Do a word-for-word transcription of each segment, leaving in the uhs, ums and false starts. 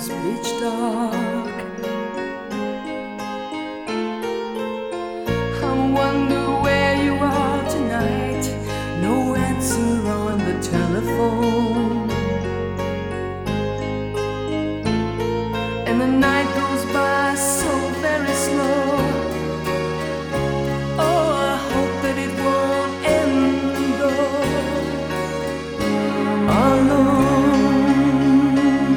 was pitch dark. I wonder where you are tonight. No answer on the telephone, and the night goes by so very slow. Oh, I hope that it won't end though. Alone.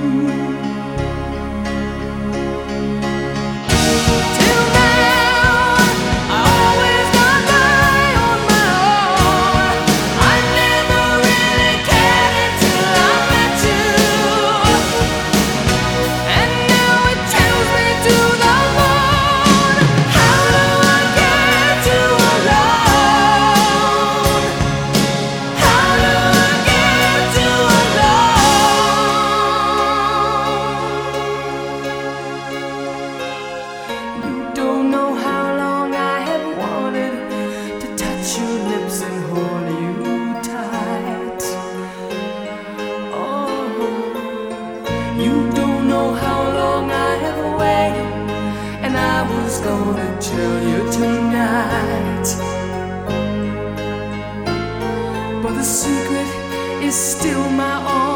Till now, I always got by on my own. I never really cared until I met you, and now it chills me to the bone. How do I get you alone? How do I get you alone? You don't know how long I have wanted to touch your lips and hold you tight. Oh, you don't know how long I have waited, and I was gonna tell you tonight, but the secret is still my own.